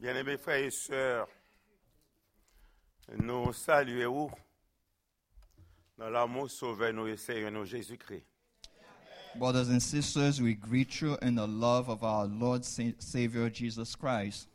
Bien-aimés frères et sœurs, nous saluons dans l'amour sauveur nous et Seigneur Jésus-Christ. Brothers and sisters, we greet you in the love of our Lord Savior Jesus Christ.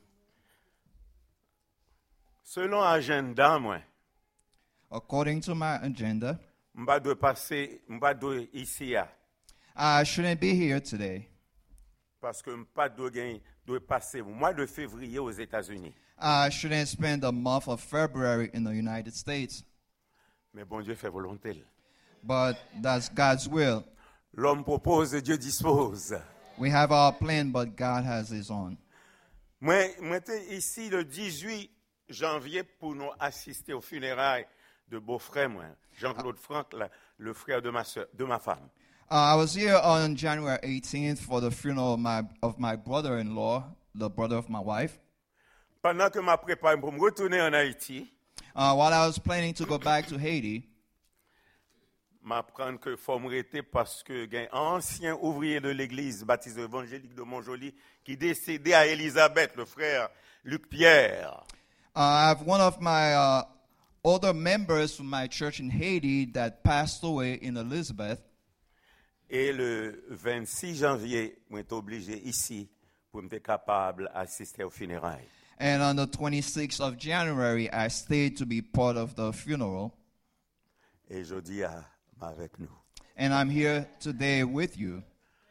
Selon agenda, moi, According to my agenda, m'ba doit ici I shouldn't be here today. parce que m'pa doit passer au mois de février aux États-Unis. I shouldn't spend the month of February in the United States. Mais bon Dieu fait volonté. But that's God's will. L'homme propose, Dieu dispose. We have our plan, but God has His own. Moi j'étais ici le 18 janvier pour nous assister aux funérailles de beau-frère, moi, Jean-Claude Franck, le frère de ma femme. I was here on January 18th for the funeral of my brother-in-law, the brother of my wife. Pendant que je prépare pour me retourner en Haïti, While I was planning to go back to Haiti, m'apprendre que faut me arrêter parce que il y a un ancien ouvrier de l'église baptisé évangélique de Montjoly qui décédé à Élisabeth, le frère Luc Pierre. I have one of my older members from my church in Haiti that passed away in Elizabeth. Et le 26 janvier, je suis obligé ici pour être capable d'assister aux funérailles. And on the 26th of January, I stayed to be part of the funeral. Et je dis avec nous. And I'm here today with you.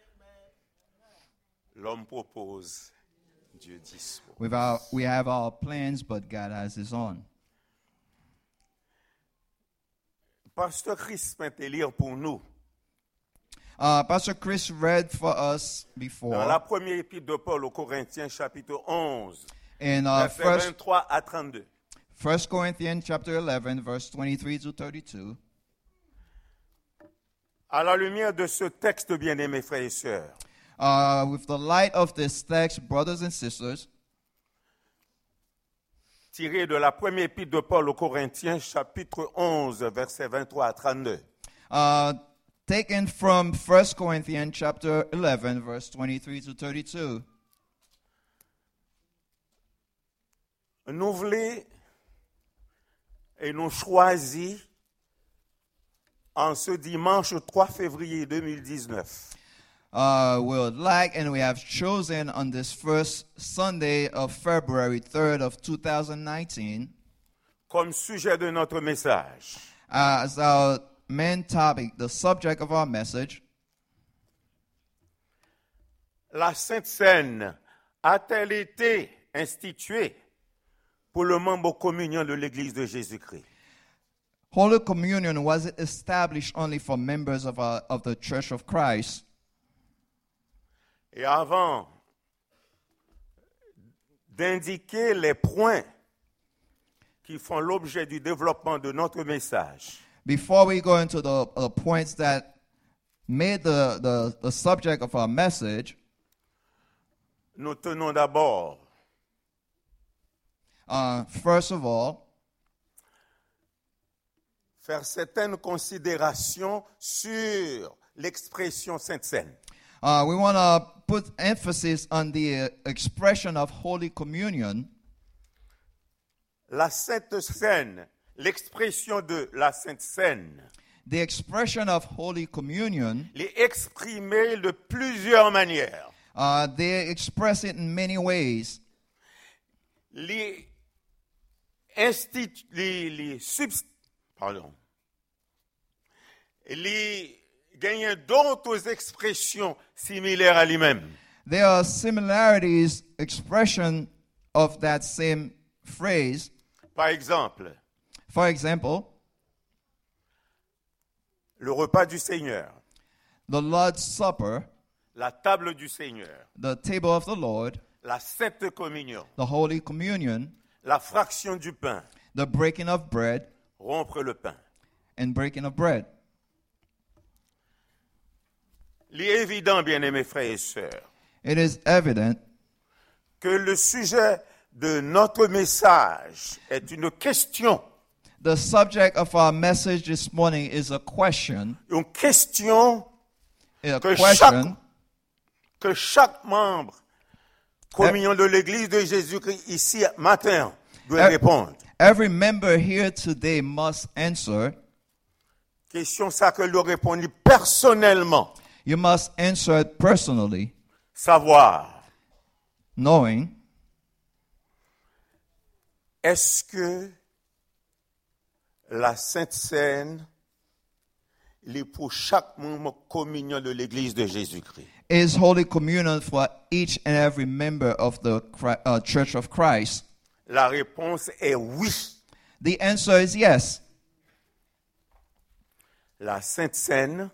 L'homme propose, Dieu dispose. We have our plans, but God has His own. Pasteur Chris m'a lire pour nous. Pastor Chris read for us before Dans la première épître de Paul aux Corinthiens, chapitre 11, in versets 23 à 32. 1 Corinthians chapter 11, verse 23 to 32. À la lumière de ce texte, bien-aimés frères et sœurs, With the light of this text, brothers and sisters, tiré de la première épître de Paul aux Corinthiens, chapitre 11, versets 23 à 32. taken from 1 Corinthians chapter 11, verse 23 to 32. Nous voulons et nous choisissons en ce dimanche 3 février 2019 We would like and we have chosen on this first Sunday of February 3rd of 2019 comme sujet de notre message. as our main topic, the subject of our message. La Sainte Seine a-t-elle été instituée pour le membre communion de l'Église de Jésus-Christ? Holy Communion, was it established only for members of the Church of Christ? Et avant d'indiquer les points qui font l'objet du développement de notre message, Before we go into the points that made the subject of our message, nous tenons d'abord first of all, faire certaines considérations sur l'expression Sainte Seine. we want to put emphasis on the expression of Holy Communion. La Sainte Seine, l'expression de la Sainte Seine, The expression of Holy Communion, est exprimée de plusieurs manières. they express it in many ways. Gagnent d'autres expressions similaires à lui-même. There are similarities, expression of that same phrase. Par exemple, For example, le repas du Seigneur, the Lord's Supper, la table du Seigneur, the table of the Lord, la Sainte Communion, the Holy Communion, la fraction du pain, the breaking of bread, rompre le pain. and breaking of bread. Il est évident, bien-aimés frères et sœurs, It is evident que le sujet de notre message est une question. the subject of our message this morning is a question. Une question A que question chaque membre communion de l'Église de Jésus-Christ ici matin doit répondre. Every member here today must answer. Question ça que doit répondre personnellement. You must answer it personally, Savoir, knowing, est-ce que la Sainte Seine est pour chaque membre communion de l'Église de Jésus-Christ? is Holy Communion for each and every member of the Church of Christ? La réponse est oui. The answer is yes. La Sainte Seine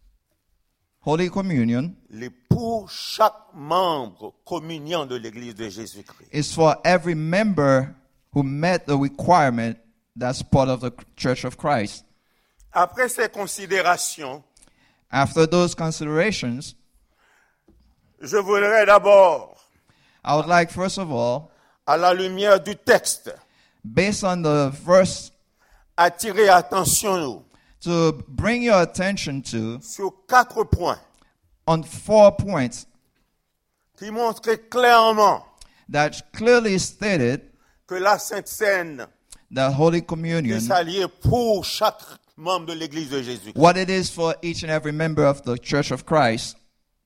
Holy Communion est pour chaque membre communion de l'Église de Jésus-Christ. is for every member who met the requirement that's part of the Church of Christ. Après ces considérations, After those considerations, je voudrais d'abord, I would like, first of all, à la lumière du texte, based on the verse, attirer attention to bring your attention to sur 4 points on 4 points qui montrent clairement that clearly stated que la Sainte Seine that Holy Communion, est s'allier pour chaque membre de l'Église de Jésus. what it is for each and every member of the Church of Christ.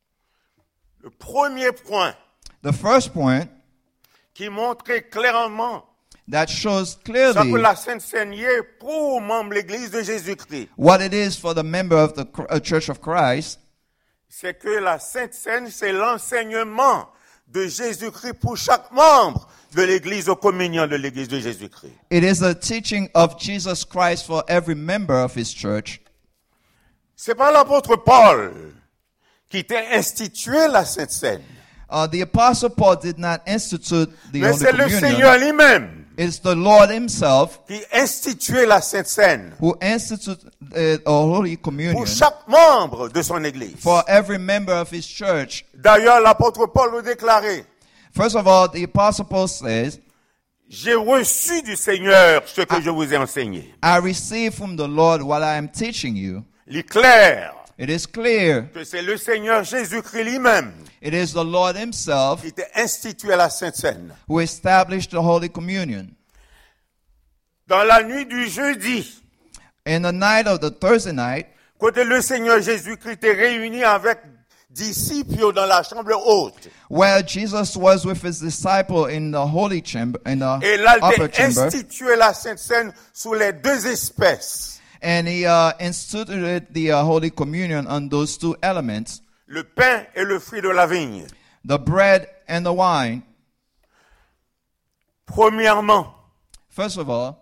Le premier point The first point qui montre clairement that shows que clearly la Sainte Seine est pour membre de l'Église de Jésus-Christ, what it is for the member of the Church of Christ, c'est que la Sainte Seine, c'est l'enseignement de Jésus-Christ pour chaque membre de l'Église aux communions de l'Église de Jésus-Christ. it is the teaching of Jesus Christ for every member of his church. C'est pas l'apôtre Paul qui t'a institué la Sainte Seine, The Apostle Paul did not institute the mais Holy c'est le Communion. Seigneur lui-même It's the Lord himself qui instituait la Sainte Seine who instituted a Holy Communion pour chaque membre de son Église. for every member of his church. D'ailleurs, l'apôtre Paul le déclarait, First of all, the Apostle Paul says, j'ai reçu du Seigneur ce que je vous ai enseigné. I receive from the Lord what I am teaching you. Il est clair It is clear. que c'est le Seigneur Jésus-Christ lui-même It is the Lord himself qui t'a institué la Sainte Seine. who established the Holy Communion. Dans la nuit du jeudi, In the night of the Thursday night, quand le Seigneur Jésus-Christ est réuni avec disciples dans la chambre haute, where Jesus was with his disciple in the holy chamber, in the et là, il upper t'a chamber, institué la Sainte Seine sous les deux espèces, and he instituted the Holy Communion on those two elements, le pain et le fruit de la vigne. the bread and the wine. Premièrement, First of all,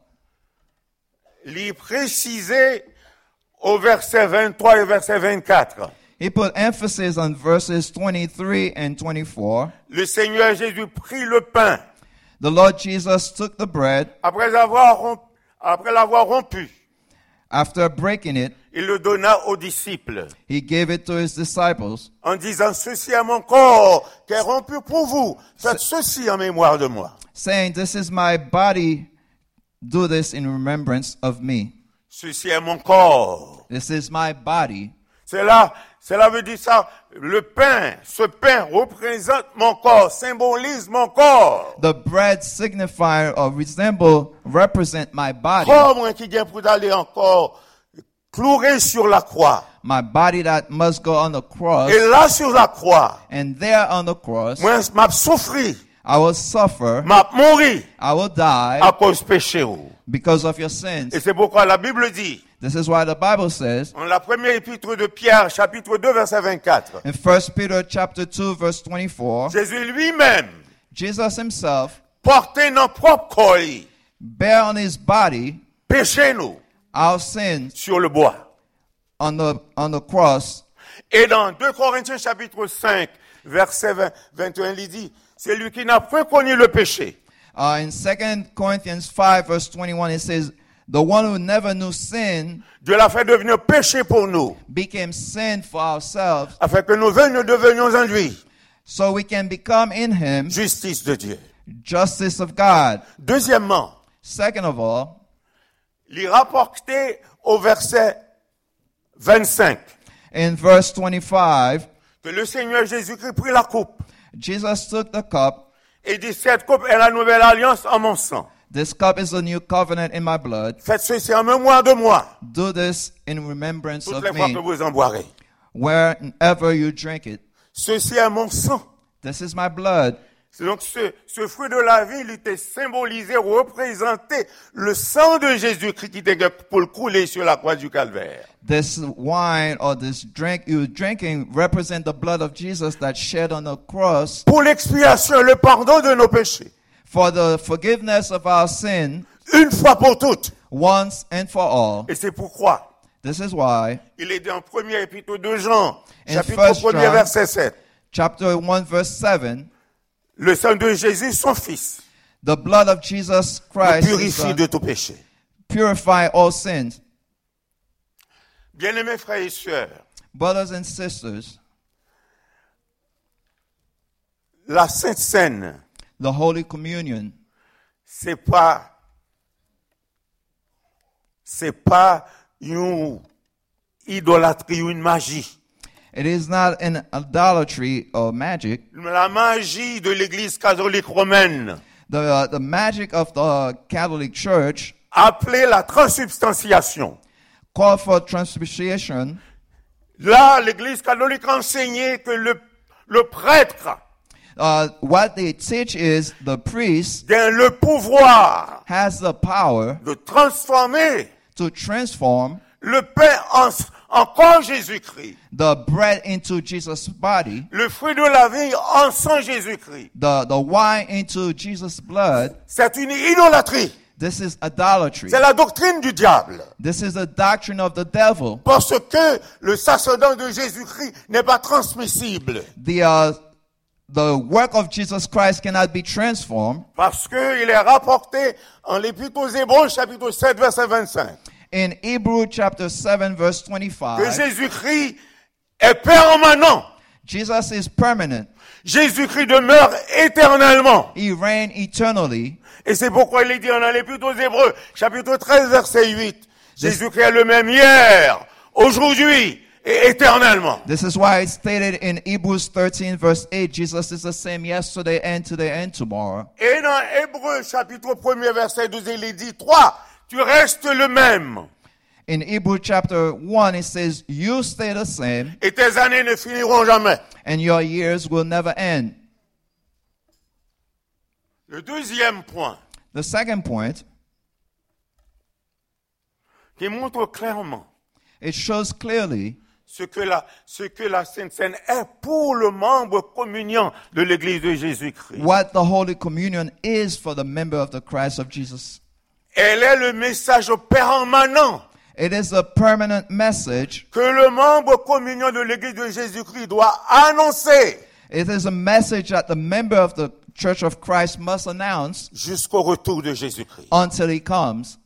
il précisait au verset 23 et verset 24. he put emphasis on verses 23 and 24. Le Seigneur Jésus prit le pain The Lord Jesus took the bread. après l'avoir rompu. After breaking it, Il le donna aux disciples he gave it to his disciples, en disant, ceci est mon corps qui est rompu pour vous. Faites ceci en mémoire de moi. saying, "This is my body. Do this in remembrance of me. Ceci est mon corps. This is my body." Cela veut dire ça. Le pain, ce pain représente mon corps, symbolise mon corps. The bread signify or represent my body. Corps, moi, qui vient pour aller encore cloué sur la croix. My body that must go on the cross. Et là, sur la croix, And there on the cross, moi, m'a souffri, I will suffer. m'a mouru I will die à cause péché. because of your sins. Et c'est pourquoi la Bible dit, This is why the Bible says en la première épître de Pierre, chapitre 2, verset 24, in 1 Peter chapter 2 verse 24, Jésus lui-même Jesus himself portait nos propres corps, bare on his body péché nous, our sins sur le bois. on the cross. Et dans 2 Corinthiens chapitre 5, verset 21, il dit, c'est lui qui n'a point connu le péché. In 2 Corinthians 5 verse 21 it says, "The one who never knew sin Dieu l'a fait devenir péché pour nous, became sin for ourselves, afin que nous devenions en lui so we can become in him justice de Dieu. justice of God." Deuxièmement, Second of all, il rapportait au verset 25 in verse 25, que le Seigneur Jésus-Christ prit la coupe Jesus took the cup. et dit, cette coupe est la nouvelle alliance en mon sang. This cup is the new covenant in my blood. Faites ceci en mémoire de moi, Do this in remembrance toutes of les fois que me, vous en boirez. wherever you drink it. Ceci est mon sang. This is my blood. C'est donc ce fruit de la vie, il était symbolisé, représenté le sang de Jésus-Christ qui était pour le couler sur la croix du Calvaire. This wine or this drink you're drinking represent the blood of Jesus that shed on the cross Pour l'expiation, le pardon de nos péchés. for the forgiveness of our sin Une fois pour toutes. once and for all. Et c'est pourquoi This is why il est dans le premier épître de Jean, In chapitre 1 1er, John, verset 7. chapter 1 verse 7, Le sang de Jésus, son Fils, the blood of Jesus nous Christ is, purifie de tout péché. purify all sins. Bien-aimés frères et sœurs, Brothers and sisters, la Sainte Seine, the Holy Communion c'est pas une idolâtrie ou une magie. it is not an idolatry or magic. La magie de l'Église catholique romaine, The magic of the Catholic Church appelée la transubstantiation. called for transubstantiation. Là, l'Église catholique enseignait que le prêtre What they teach is the priest a le pouvoir has the power de transformer to transform le pain en corps Jésus-Christ, the bread into Jesus' body, le fruit de la vie en sang Jésus-Christ. the wine into Jesus' blood. C'est une idolâtrie. This is idolatry. C'est la doctrine du diable. This is the doctrine of the devil. Parce que le sacerdoce de Jésus-Christ n'est pas transmissible. The work of Jesus Christ cannot be transformed. Parce qu'il est rapporté en l'Épître aux Hébreux, chapitre 7, verset 25. In Hebrew chapter 7 verse Que 25, Jésus-Christ est permanent. Jesus is permanent. Jésus-Christ demeure éternellement. He reigned eternally. Et c'est pourquoi il est dit dans l'Épître aux Hébreux, chapitre 13, verset 8. Jésus-Christ est le même hier, aujourd'hui et éternellement. This is why it's stated in Hebrews 13 verse 8, Jesus is the same yesterday and today and tomorrow. Et dans Hébreux, chapitre 1er, verset 12, il est dit, toi, tu restes le même. In Hebrews chapter 1, it says, you stay the same Et tes années ne finiront jamais. and your years will never end. Le deuxième point, The second point, qui montre clairement it shows clearly ce que la Sainte Seine est pour le membre communiant de l'Église de Jésus-Christ. what the Holy Communion is for the member of the Christ of Jesus. Elle est le message permanent It is a permanent message. que le membre communiant de l'Église de Jésus-Christ doit annoncer It is a message that the member of the Church of Christ must announce jusqu'au retour de Jésus-Christ. until he comes.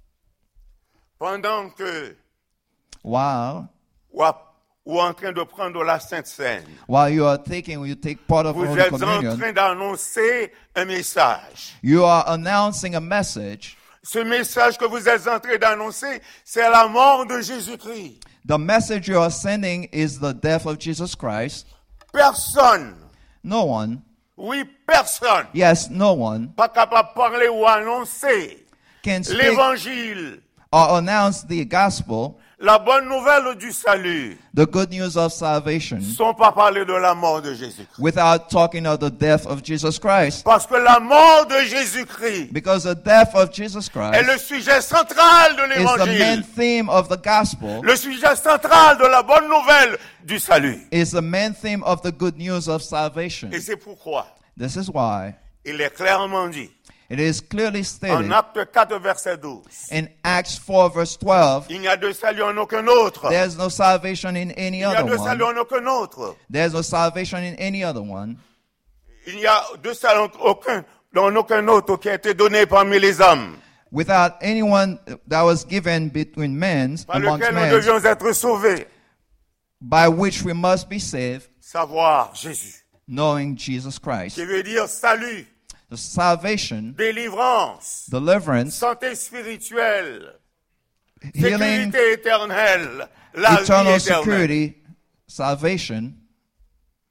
Pendant que While ou en train de prendre la Sainte Seine, you take part of vous Holy êtes en Communion, train d'annoncer un message. you are announcing a message. Ce message que vous êtes en train d'annoncer, c'est la mort de Jésus-Christ. The message you are sending is the death of Jesus Christ. Personne, No one, oui, personne, yes, no one pas capable de parler ou annoncer can speak l'évangile, or announce the gospel, la bonne nouvelle du salut, the good news of salvation, sans pas parler de la mort de Jésus-Christ. without talking of the death of Jesus Christ. Parce que la mort de Jésus-Christ Because the death of Jesus est Christ le sujet central de is the main l'évangile, theme of the gospel, le sujet central de la bonne nouvelle du salut. is the main theme of the good news of salvation. Et c'est pourquoi This is why il est clairement dit it is clearly en stated Acte 4, verset 12, in Acts 4 verse 12, il n'y a de salut en aucun autre. there's no salvation in any Il n'y a other de salut one. en aucun autre. There's no salvation in any other one. Il n'y a de salut en aucun autre qui a été donné parmi les hommes, Without anyone that was given between men, par amongst lequel nous men, devions être sauvés. by which we must be saved, Savoir Jésus, knowing Jesus Christ. qui veut dire salut, The salvation, délivrance, deliverance, santé spirituelle, healing, sécurité éternelle, la vie eternal éternelle. security, salvation,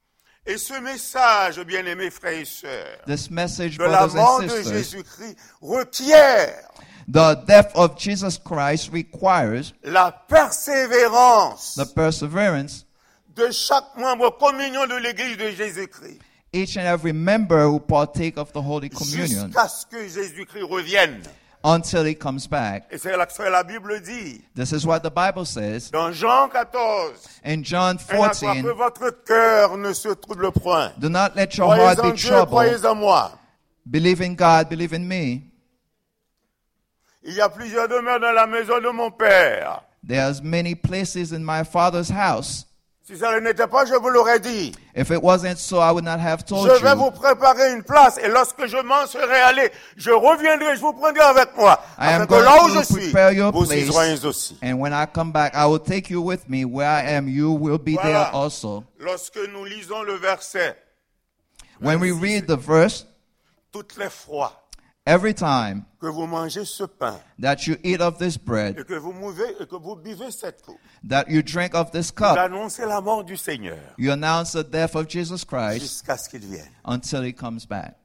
Et ce message, bien-aimés frères et sœurs, This message, de la brothers mort and de sisters, Jésus-Christ requiert the death of Jesus Christ requires la persévérance the perseverance de chaque membre communion de l'Église de Jésus-Christ each and every member who partake of the Holy Communion jusqu'à ce que Jésus-Christ revienne. until he comes back. Et c'est là que la Bible dit, This is what the Bible says dans Jean 14, in John « que 14. votre cœur ne se trouble point. Do not let your Croyez heart en be Dieu, troubled. croyez en moi. Believe in God, believe in me. Il y a plusieurs demeures dans la maison de mon Père. There's many places in my Father's house. Si ça ne l'était pas, je vous l'aurais dit. If it wasn't so, I would not have told Je vais you. vous préparer une place et lorsque je m'en serai allé, je reviendrai, je vous prendrai avec moi. I am Afin que là où going je to suis, prepare your vous y place. soyez aussi. And when I come back, I will take you with me. Where I am, you will be there Voilà. also. Lorsque nous lisons le verset, When we read the verse, toutes les fois every time que vous mangez ce pain that you eat of this bread, et que vous buvez cette coupe, that you drink of this vous cup, annoncez la mort du Seigneur you announce the death of Jesus Christ jusqu'à ce qu'il vienne. until he comes back.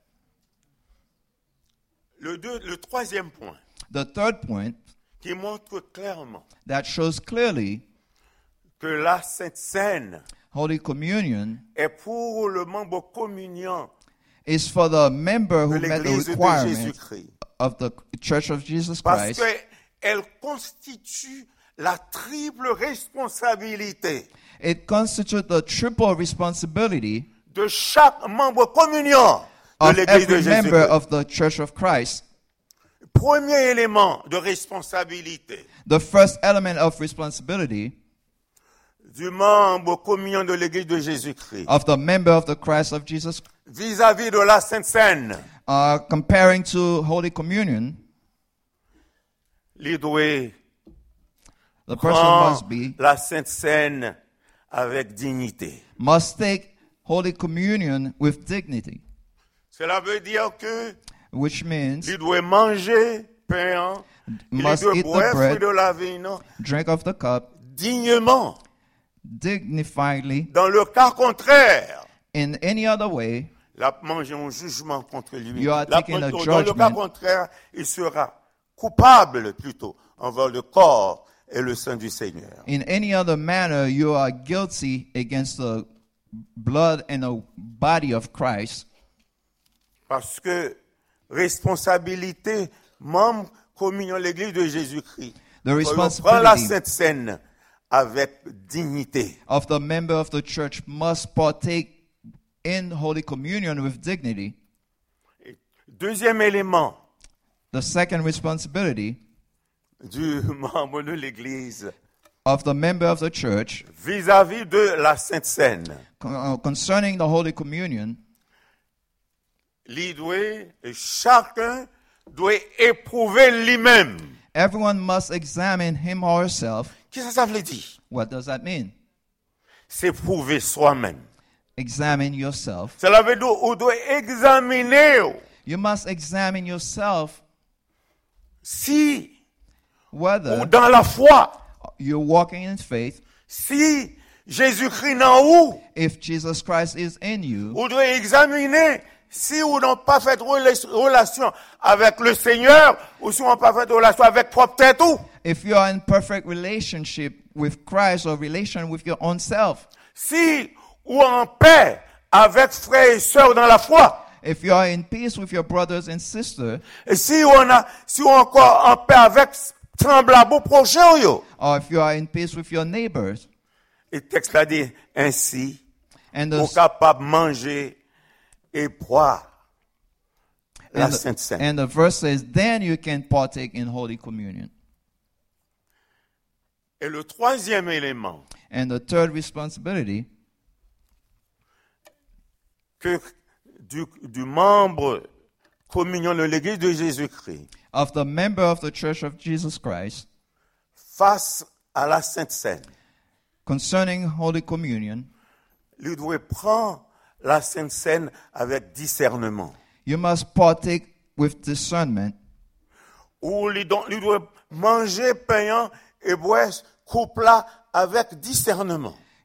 Le troisième point The third point qui montre clairement that shows clearly que la Sainte Seine Holy Communion est pour le membre communiant is for the member de who met the l'Église de requirements Jésus-Christ. of the Church of Jesus Parce Christ qu'elle constitue la triple responsabilité it constitutes the triple responsibility de chaque membre communiant de of l'Église de every member Jésus-Christ. of the Church of Christ. Premier élément de responsabilité The first element of responsibility du membre communiant de l'Église de Jésus-Christ of the member of the Christ of Jesus, vis-à-vis de la Sainte Seine, comparing to Holy Communion, il doit the person prendre la Sainte Seine avec dignité. must take Holy Communion with dignity, Cela veut dire que which means il doit manger pain, il must doit eat the boire bread, de la vigne drink of the cup dignement. dignifiedly. Dans le cas contraire, In any other way, la manger un jugement contre lui. You are taking a Dans le cas judgment. contraire, il sera coupable plutôt envers le corps et le sang du Seigneur. in any other manner, you are guilty against the blood and the body of Christ. Parce que responsabilité, membre communion l'Église de Jésus-Christ. The Prends la responsibility Sainte Seine avec dignité. of the member of the church must partake in Holy Communion with dignity. Deuxième élément The second responsibility du membre de l'Église of the member of the church vis-à-vis de la Sainte Seine. concerning the Holy Communion, Chacun doit éprouver lui-même. everyone must examine him or herself. Qu'est-ce que ça veut dire? What does that mean? C'est prouver soi-même. Examine yourself. Cela veut dire qu'on doit examiner You must examine yourself si, ou whether dans la foi, you're walking in faith. si Jésus-Christ en où, If Jesus Christ is in you, on doit examiner si on n'a pas fait relation avec le Seigneur ou si on n'a pas fait relation avec propre tête ou. if you are in perfect relationship with Christ or relation with your own self, Si ou en paix avec frères et sœurs dans la foi. if you are in peace with your brothers and sisters, Et si on encore en paix avec semblable au prochain yo. or if you are in peace with your neighbors, Et le texte a dit ainsi, and on est the, capable de manger et boire la and, Sainte the, Seine. and the verse says, then you can partake in Holy Communion. Et le troisième élément And the third responsibility que du membre communion de l'Église de Jésus-Christ of the member of the Church of Jesus Christ face à la Sainte Seine, concerning Holy Communion, il doit prendre la Sainte Seine avec discernement. you must partake with discernment, Ou il doit manger pain et boire coupe là avec discernement.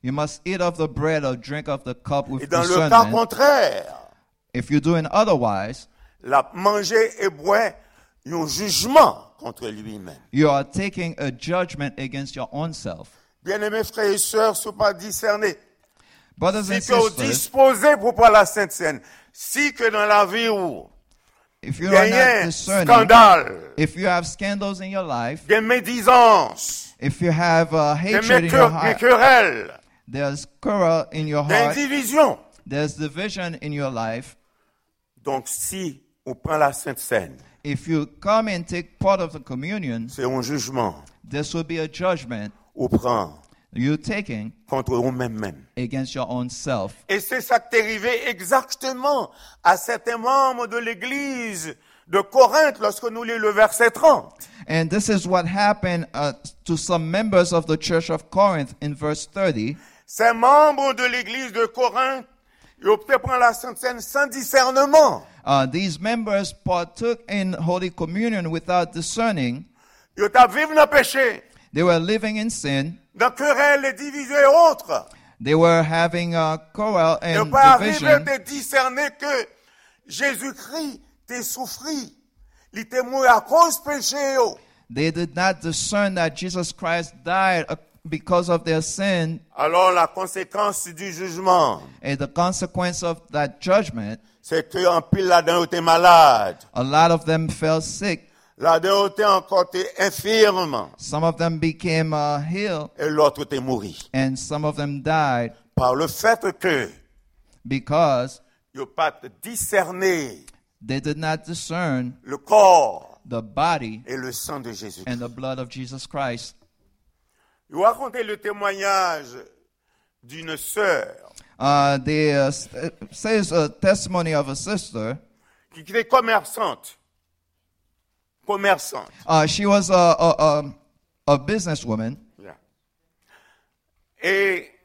You must eat of the bread or drink of the cup with Et dans le cas discernment. contraire, If you're doing otherwise, la manger et boire un jugement contre lui-même. you are taking a judgment against your own self. Bien-aimés frères et sœurs, sois pas discernés. Brothers and Si tu es sisters, disposé pour prendre la Sainte Seine, si que dans la vie où if il you y are not a un discerning, scandale, if you have scandals in your life, des médisances, if you have des hatred in your heart, querelles, there's quarrel in your des heart, divisions. there's division in your life. Donc si on prend la Sainte Seine, If you come and take part of the communion, c'est un jugement this will be a judgment on prend you're taking contre nous-mêmes. against your own self. Et c'est ça qui est arrivé exactement à certains membres de l'église de Corinthe lorsque nous lisons le verset 30. And this is what happened to some members of the church of Corinth in verse 30. Ces membres de l'église de Corinthe, ils ont opté pour la Sainte Seine sans discernement. These members partook in Holy Communion without discerning. Ils ont vécu dans le péché, They were living in sin. dans querelles et divisions et autres. They were having quarrel Ils n'ont and pas arrivé division. de discerner que Jésus-Christ t'a souffri. Il était mort à cause du péché. They did not discern that Jesus Christ died because of their sin, Alors la conséquence du jugement, and the consequence of that judgment, c'est qu'en pile là-dedans était malade. a lot of them fell sick. Là-dedans était encore infirme. Some of them became healed, Et l'autre était mort. and some of them died Par le fait que because ils n'ont pas discerné they did not discern le corps the body et le sang de Jésus. and the blood of Jesus Christ. Je vais raconter le témoignage d'une sœur There says a testimony of a sister. qui était commerçante. Commerçante. She was a businesswoman, Yeah. Et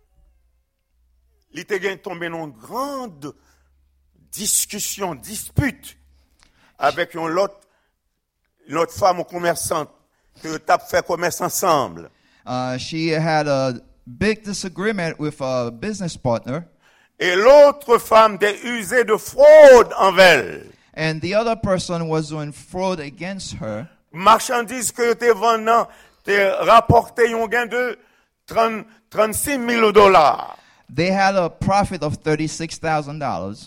il était tombé dans une grande discussion, dispute avec une autre femme commerçante que tu as fait commerce ensemble. She had a big disagreement with a business partner, Et l'autre femme était usée de fraude envers elle. and the other person was doing fraud against her. Marchandises que tu vendant, tu rapporté un gain de 36 000 $. They had a profit of $36,000.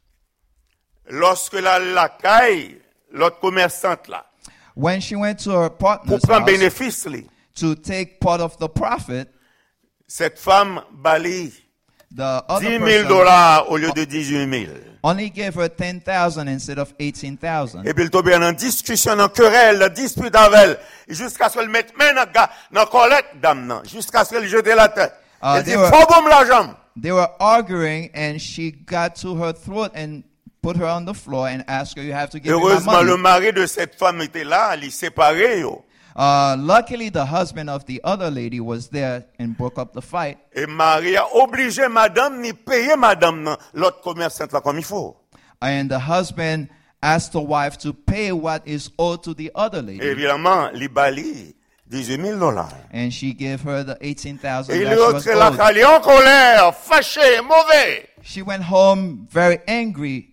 Lorsque la caille, l'autre commerçante là, When she went to her pour partner's prendre house bénéfice, li, to take part of the profit, cette femme bali the 10 other 000 person $ au lieu de 18 000. only gave her $10,000 instead of $18,000. Et puis il tombait en discussion, en querelle, en dispute avec elle, jusqu'à ce qu'elle mette main dans la collecte dame, non, jusqu'à ce qu'elle jette la tête. Elle dit, they were- faut bon la jambe. They were arguing, and she got to her throat and put her on the floor and asked her, "You have to give me my Heureusement, le money." mari de cette femme était là, il séparé, yo. Luckily, the husband of the other lady was there and broke up the fight. Et Marie a obligé madame, ni payer madame, non, l'autre commerçante là comme il faut. And the husband asked the wife to pay what is owed to the other Et lady. évidemment, il bali 18 000 $. And she gave her the $18,000 Et il that est she was rentré la owed. caille en colère, fâché, mauvais. She went home very angry.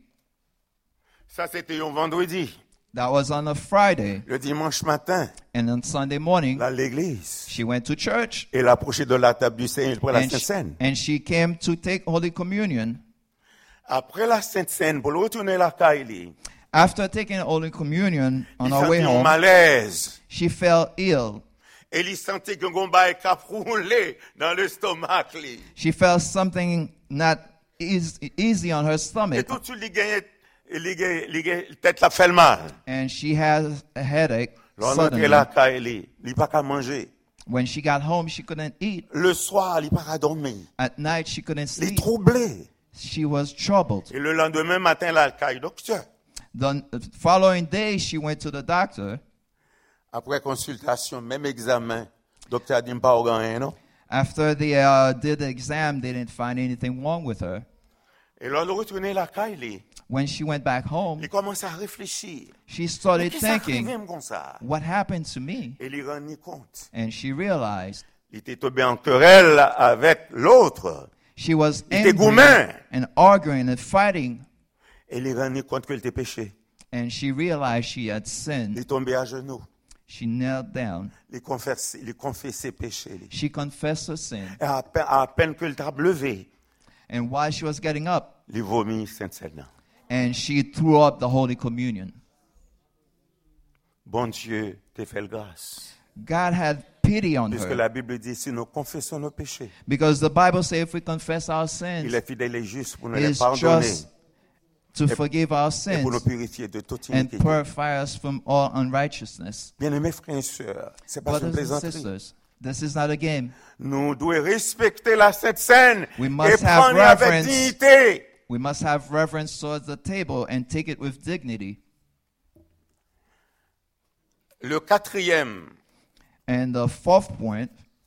Ça, c'était un vendredi. That was on a Friday. Le dimanche matin, And on Sunday morning, là, à l'église. she went to church. Et elle a approché de la table du Seigneur pour la And Sainte she, Seine. and she came to take Holy Communion. Après la Sainte Seine, pour le retourner la caille, After taking Holy Communion on il her way sentit un home, malaise. she fell ill. Et il sentit qu'un gomba est cap roulé dans le stomac. Li. She felt something not easy on her Et stomach, tout de suite, il gagne tête la fait le mal. and she has a headache. L'on Suddenly, rentre la caille, il pas qu'à manger. when she got home, she couldn't eat. Le soir, il pas qu'à dormir. At night, she couldn't Il est sleep. troublé. She was troubled. Et le lendemain matin, la caille, docteur. The following day, she went to the doctor. Après consultation, même examen, docteur a dit pas au rien, non? After they did the exam, they didn't find anything wrong with her. Et là, il retourné la caille, When she went back home, il commence à réfléchir. she started Qu'est-ce qui thinking, arrive comme ça? what happened to me? Et il rend compte. And she realized Il était tombé en querelle avec l'autre. She was Il était angry gourmand. and arguing and fighting, Et il est rendu compte qu'il était péché. and she realized she had Il sinned. est tombé à genoux. She knelt down. Il confessait ses péchés. She confessed her sin, Et à peine que le t'a levé, and while she was getting up, il vomit Sainte-Seine. and she threw up the Holy Communion. Bon Dieu t'ait fait grâce. God had pity on Puisque her, la Bible dit, si nous confessons nos péchés, because the Bible says if we confess our il sins, est fidèle et juste pour nous He les is pardonner just to forgive our et pour nous sins purifier de toute and iniquité. purify us from all unrighteousness. Bien-aimés frères et sœurs, c'est pas une Brothers and plaisanterie. sisters, this is not a game. Nous devons respecter la Sainte Seine We et must have prendre avec reverence. dignité. We must have reverence towards the table and take it with dignity. Le quatrième, And the fourth point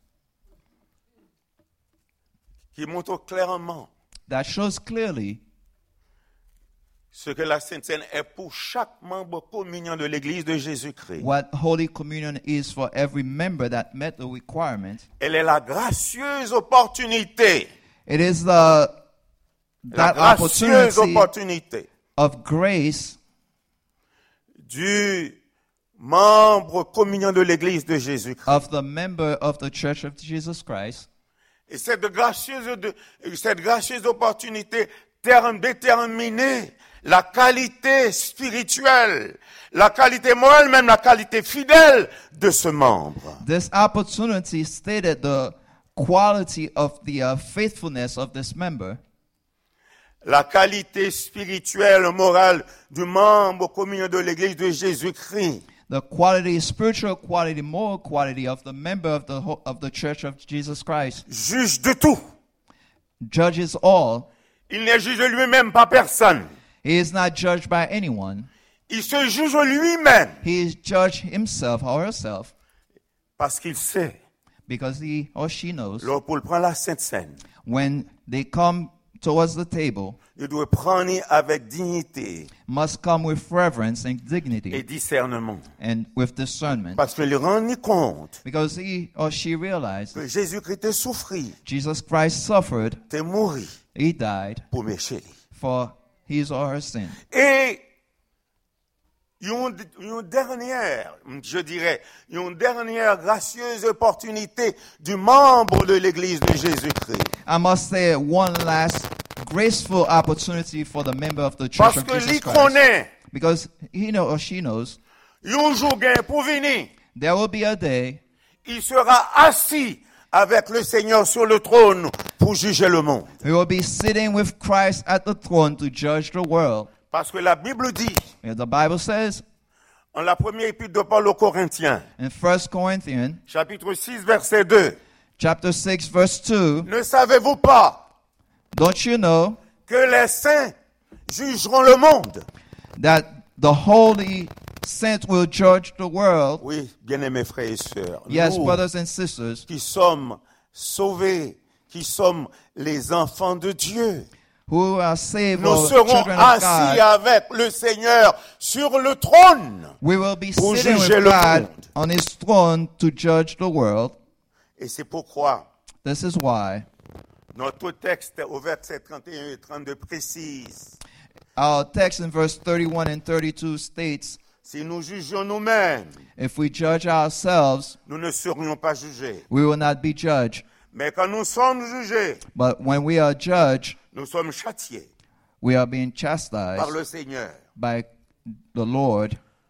qui montre clairement that shows clearly ce que la Sainte Seine est pour chaque membre communion de l'Église de Jésus-Christ. what Holy Communion is for every member that met the requirement. Elle est la gracieuse opportunité, It is la that gracieuse opportunity opportunité of grace du membre communion de l'Église de Jésus-Christ. of the member of the Church of Jesus Christ. Et cette gracieuse opportunité déterminer la qualité spirituelle, la qualité morale, même la qualité fidèle de ce membre. This opportunity stated the quality of the faithfulness of this member, La qualité spirituelle, morale du membre communion de l'Église de Jésus-Christ. the quality, spiritual quality, moral quality of the member of the Church of Jesus Christ. Juge de tout. Judges all. Il ne juge lui-même pas personne. He is not judged by anyone. Il se juge lui-même He is judged himself or herself parce qu'il sait, because he or she knows pour prendre la Sainte Seine, when they come towards the table, il doit prendre avec dignité must come with reverence and et dignity discernement. and with discernment, Parce qu'il rend compte because he or she realized que Jésus-Christ a souffert, Jesus Christ suffered, est mort he died pour mes chéris. for his or her sin. Et une dernière, je dirais, une dernière gracieuse opportunité du membre de l'Église de Jésus-Christ. I must say one last graceful opportunity for the member of the Church Parce of que Jesus lui Christ, connaît, because he or she knows un jour gain pour venir, there will be a day il sera assis avec le Seigneur sur le trône pour juger le monde. we will be sitting with Christ at the throne to judge the world. Parce que la Bible dit, And the Bible says en la première épître de Paul aux Corinthiens, in 1 Corinthians chapitre 6, verset 2, chapter 6 verse 2, ne savez-vous pas don't you know que les saints jugeront le monde? that the holy saints will judge the world? Oui, bien-aimés frères et sœurs, Yes, nous brothers and sisters, qui sommes sauvés, qui sommes les enfants de Dieu, who are saved nous or serons children of assis God, avec le Seigneur sur le trône. we will be pour sitting juger with le God monde. on his throne to judge the world. Et c'est pourquoi This is why notre texte au verset 31 et 32 précise, our text in verse 31 and 32 states, si nous jugions nous-mêmes, if we judge ourselves, nous ne serions pas jugés. we will not be judged. Mais quand nous sommes jugés, But when we are judged, nous sommes châtiés we are being par chastised le Seigneur, by the Lord,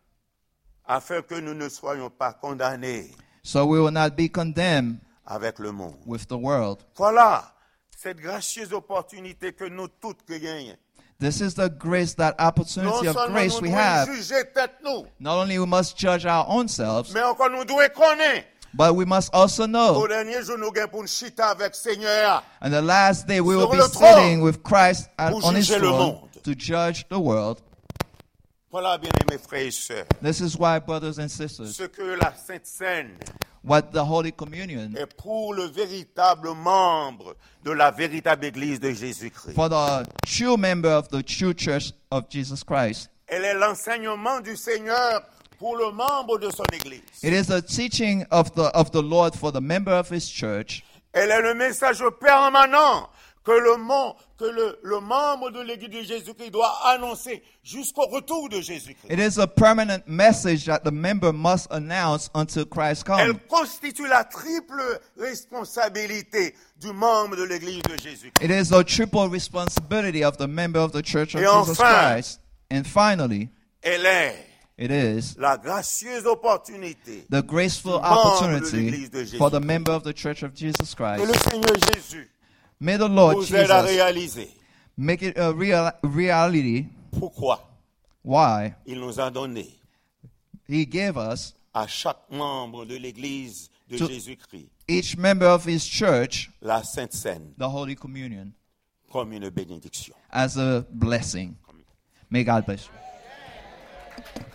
afin que nous ne soyons pas condamnés so we will not be condemned avec le monde. with the world. Voilà cette gracieuse opportunité que nous toutes gagnons. This is the grace, that Non opportunity of seulement grace nous we devons have. juger tête nous, Not only we must judge our own selves, mais encore nous devons connaître. but we must also Au know, dernier jour, nous gagnons pour une chita avec Seigneur. on the last day we will Sur be le trône, sitting with Christ pour on his juger le throne monde. to judge the world. Voilà, bien-aimés frères et sœurs, This is why, brothers and sisters, ce que la Sainte Seine what the Holy Communion, est pour le véritable membre de la véritable Église de Jésus-Christ. for the true member of the true church of Jesus Christ. Elle est l'enseignement du Seigneur pour le membre de son Église. It is a teaching of the Lord for the member of his church. Elle est le message permanent que le membre de l'Église de Jésus-Christ doit annoncer jusqu'au retour de Jésus-Christ. It is a permanent message that the member must announce until Christ comes. Elle constitue la triple responsabilité du membre de l'Église de Jésus-Christ. It is a triple responsibility of the member of the Church of Et Jesus enfin, Christ. And finally, Elle est it is la gracieuse opportunité the graceful membre de opportunity l'Église de for the Jésus-Christ. member of the Church of Jesus que le Christ. Seigneur Jésus May the Lord nous aide à Jesus réaliser make it a reality pourquoi why il nous a donné he gave us, à chaque membre de l'Église de To- Jésus-Christ each member of his church, la Sainte Seine the Holy Communion comme une bénédiction. as a blessing. May God bless you.